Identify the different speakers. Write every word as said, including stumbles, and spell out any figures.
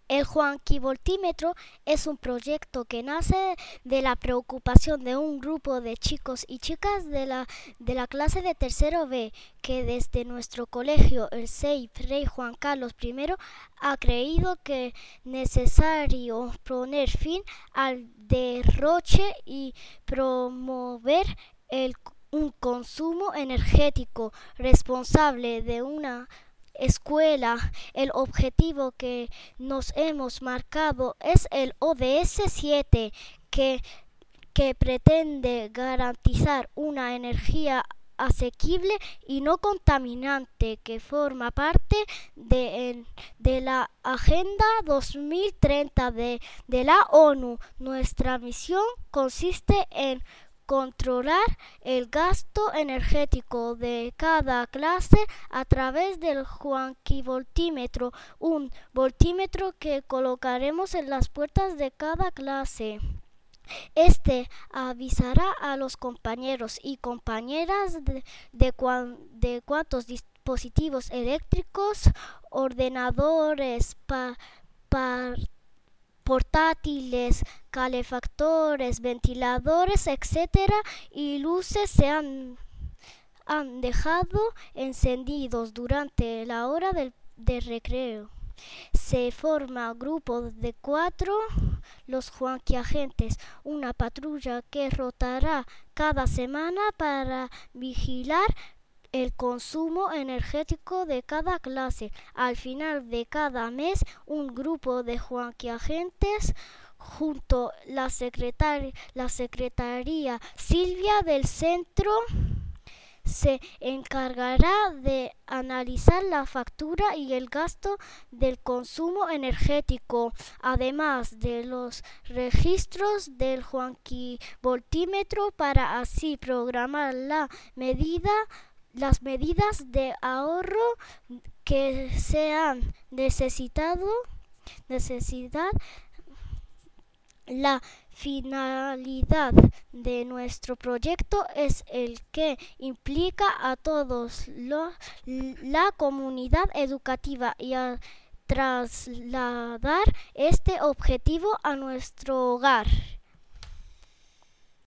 Speaker 1: El Juanquivoltímetro es un proyecto que nace de la preocupación de un grupo de chicos y chicas de la, de la clase de tercero B, que desde nuestro colegio, el C E I P Rey Juan Carlos primero, ha creído que es necesario poner fin al derroche y promover el, un consumo energético responsable de una escuela. El objetivo que nos hemos marcado es el O D S siete, que, que pretende garantizar una energía asequible y no contaminante, que forma parte de, de la Agenda dos mil treinta de, de la ONU. Nuestra misión consiste en controlar el gasto energético de cada clase a través del Juanquivoltímetro, un voltímetro que colocaremos en las puertas de cada clase. Este avisará a los compañeros y compañeras de, de, cuan, de cuántos dispositivos eléctricos, ordenadores, pa, pa, portátiles, calefactores, ventiladores, etcétera, y luces se han, han dejado encendidos durante la hora del, de recreo. Se forma grupos de cuatro, los Juanquiagentes, una patrulla que rotará cada semana para vigilar el consumo energético de cada clase. Al final de cada mes, un grupo de Juanquiagentes junto a la secretaria, la secretaría Silvia del centro se encargará de analizar la factura y el gasto del consumo energético, además de los registros del Juanquivoltímetro, para así programar la medida las medidas de ahorro que sean necesitado, necesidad. La finalidad de nuestro proyecto es el que implica a todos los, la comunidad educativa y a trasladar este objetivo a nuestro hogar.